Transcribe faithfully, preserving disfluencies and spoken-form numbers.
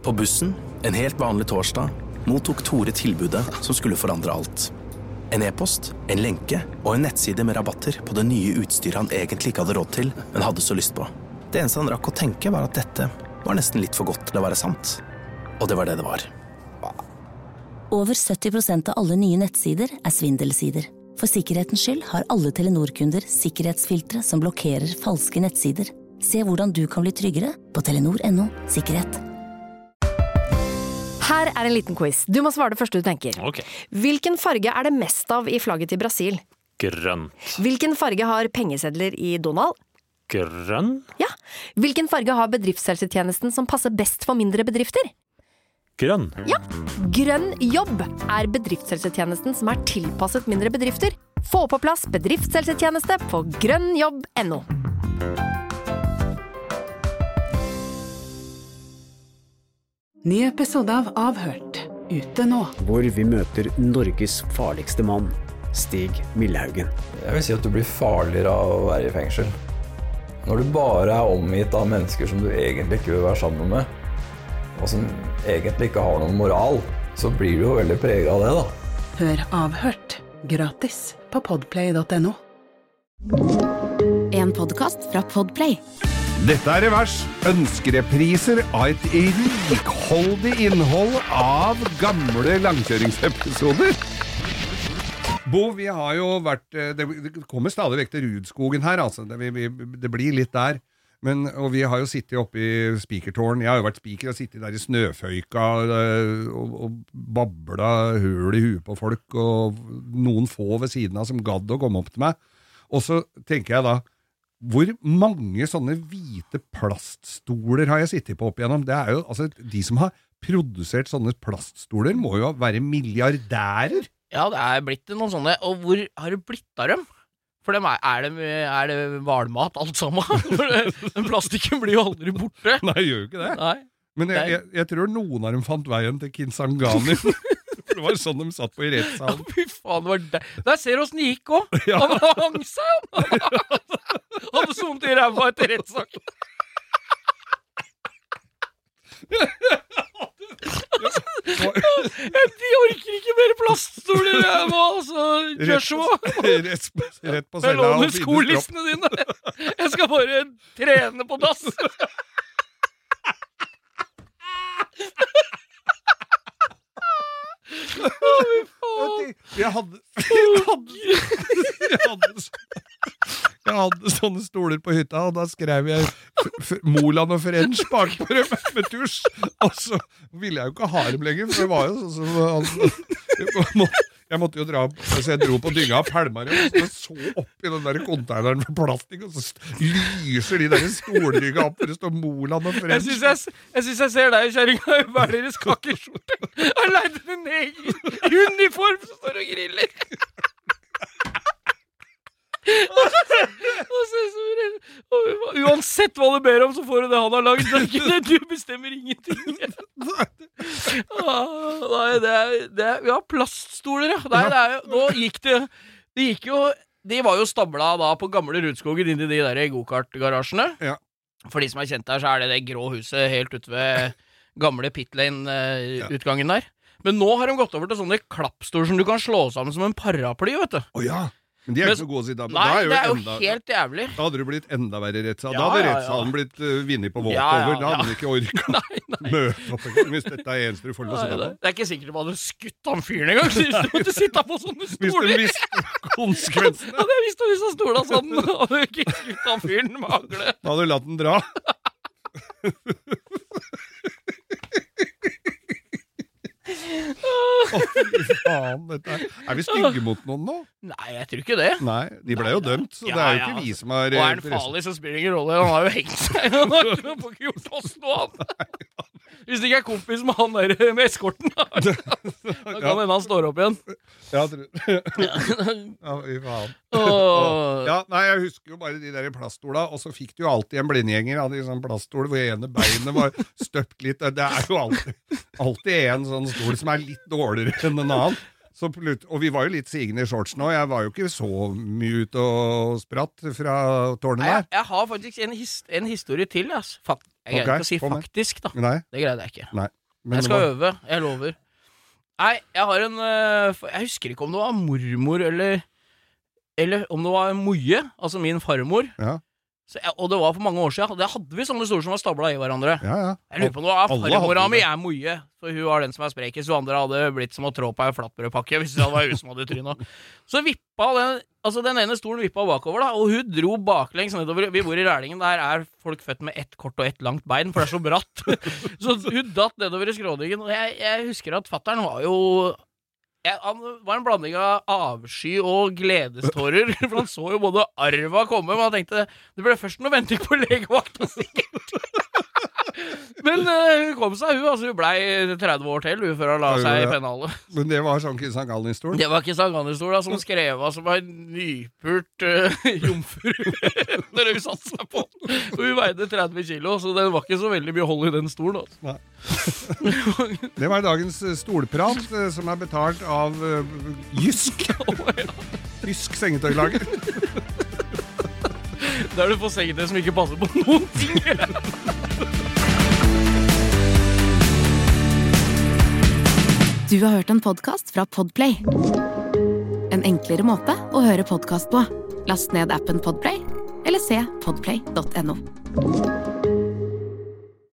På bussen, en helt vanlig torsdag, mottok Tore tilbudet som skulle forandre alt. En e-post, en lenke og en nettside med rabatter på det nye utstyret han egentlig ikke hadde råd til, men hadde så lyst på. Det eneste han rakk å tenke var at dette var nesten litt for godt til å være sant. Og det var det det var. Over sytti prosent av alle nye nettsider er svindelsider. For sikkerhetens skyld har alle Telenor-kunder sikkerhetsfiltre som blokkerer falske nettsider. Se hvordan du kan bli tryggere på telenor punktum no sikkerhet. Her er en liten quiz. Du må svare det første du tenker. Ok. Hvilken farge er det mest av i flagget til Brasil? Grønn. Hvilken farge har pengesedler i Donald? Grønn? Ja. Hvilken farge har bedriftshelsetjenesten som passer best for mindre bedrifter? Grønn. Ja. Grønn jobb er bedriftshelsetjenesten som er tilpasset mindre bedrifter. Få på plass bedriftshelsetjeneste på grønn jobb punktum no. Ny episode av Avhørt, ute nå. Hvor vi møter Norges farligste mann, Stig Millhaugen. Jeg vil si at du blir farligere av å være i fengsel. Når du bare er omgitt av mennesker som du egentlig ikke vil være sammen med, og som egentlig ikke har noen moral, så blir du jo veldig preget av det da. Hør Avhørt, gratis på podplay punktum no. En podcast fra Podplay. Dette er Revers, ønskerepriser av et rikholdig innhold av gamle langkjøringsepisoder. Bo, vi har jo vært, det kommer stadig vekk til Rudskogen her, altså, det, vi, det blir litt der, men, og vi har jo sittet oppe i spikertårn, jeg har jo vært spiker og sittet der i snøføyka og, og babla høl i huet på folk, og noen få ved siden av som gadd å komme opp til meg, og så tenker jeg da, hvor mange sånne hvite plaststoler har jeg sittet på opp igjennom? Det er jo, altså, de som har produsert sånne plaststoler må jo være milliardærer. Ja, det er blitt noen sånne, og hvor har det blitt av dem? For dem er, er, det, er det hvalmat alt sammen? For det, den plastikken blir jo aldri borte. Nei, jeg gjør jo ikke det. Nei. Men jeg, jeg, jeg tror noen av dem fant veien til Kinsangani. Det var sånn de satt på i rettssalen. Ja, fy faen, det var der. Der ser du hvordan det gikk også. Ja. Han hang seg. Han hadde somt i ræva etter rettssak. De orker ikke mer plaststoler jeg må, altså, Joshua. Rett, rett på Jeg cella. låner skolissene dine. Jeg skal bare trene på dass. Jeg hadde Jeg hadde Jeg hadde, jeg hadde sånne stoler på hytta, og da skrev jeg Moland og French bak på dem med tusj, og så ville jeg jo ikke ha dem lenger, for det var jo sånn som jeg måtte jo dra opp, så jeg dro på dynga og pælma dem, og så opp i den der konteineren med plastikk, og så lyser de der stolrygga opp, hvor det står Moland og French. Jeg synes jeg, jeg, synes jeg ser deg i kjæringa i hver deres kakkeskjorte. Jeg leide en egen uniform som står og griller. Uansett hva du ber om, så får du det han har laget. Det er ikke det, du bestemmer ingenting. Ah, nei, det er, det er ja, plaststoler, ja. Nei, det er jo, nå gikk det, det gikk jo, de var jo stabla da på gamle Rudskogen inn i de der go-kart-garasjene. Ja. For de som er kjent der, så er det det grå huset helt ute ved gamle Pitlane-utgangen der. Men nå har de gått over til sånne klappstoler som du kan slå sammen som en paraply, vet du. Åja. Men de er men, ikke så gode å si da. Nei, da er jo det er jo enda, helt jævlig. Da hadde det blitt enda verre rettssal. Ja, da hadde ja, rettssalen ja. blitt uh, vinnet på walkover. Ja, ja, ja. Da hadde de ikke orket nei, nei. møte opp. Hvis dette er eneste du får lov å sitte på. Det er ikke sikkert de hadde skutt han fyren en gang. Så du måtte sitte på sånne stoler. Hvis de visste konsekvensene. Ja, det visste hvis han stola sånn. Hadde ikke skutt han fyren med hagle. Da hadde du latt den dra. Å, fy faen, dette er... Er vi stygge mot noen nå? Nei, jeg tror ikke det. Nei, de ble jo dømt, så ja, det er jo ja, ikke vi som har... Og er den farlig, så spiller det ingen rolle. Han har jo hengt seg. Han har ikke gjort oss noe annet. Hvis det ikke er kompis med han der med eskorten, da kan hende han står opp igjen. Ja, tror Ja, fy faen. Oh. Ja, nei, jeg husker jo bare de der plaststola, og så fikk du jo alltid en blindgjenger av de sånne plaststol hvor ene beinet var støpt litt. Det er jo alltid, alltid en sånn stol som er litt dårligere enn en annen. Så, og vi var jo litt sigende i shorts nå. Jeg var jo ikke så mye ute og spratt fra tårnet der. Jeg, jeg har faktisk en, his, en historie til, altså. Jeg greide Ok, ikke å si kom med. faktisk, da. Nei, Det greide jeg ikke. nei. Men Jeg det skal var- øve, jeg lover. Nei, jeg har en øh, for- Jeg husker ikke om det var mormor eller Eller om det var Moje, altså min farmor. Ja, Så jeg, og det var for mange år siden. Da hadde vi sånne stoler som var stabla i hverandre. ja, ja. Jeg lurer på om det var Alle farmora hadde mi det. er Moje, for hun var den som er sprekest. Hun andre hadde blitt som å trå på ei flatbrødpakke hvis det var hun som hadde tryna. Så vippa den Altså den ene stolen vippa bakover, da, og hun dro baklengs nedover. Vi bor i Rælingen, der er folk født med ett kort og ett langt bein, for det er så bratt. Så hun datt nedover i skråningen, og jeg, jeg husker at fatteren var jo jeg, Han var en blanding av avsky og gledestårer, for han så jo både arva komme, men han tenkte det ble først noe venting på legevakta, sikkert. Men uh, hun kom seg, hun. Altså, hun blei tretti år til hun, før hun la Ja, seg i ja. pennalet. Men det var sånn Kristian Gallen-stolen. Det var ikke Sankt-Anders-stola som skrev av som en nypult uh, jomfru når hun satte seg på. Og hun veide tretti kilo, så det var ikke så veldig mye hold i den stolen. Altså. Nei. Det var dagens eh, stolprat, eh, som er betalt av uh, Jysk. Jysk sengetøylager. Der du får sengetøy som ikke passer på noen ting. Du har hørt en podcast fra Podplay. En enklere måte å høre podcast på. Last ned appen Podplay, eller se podplay punktum no.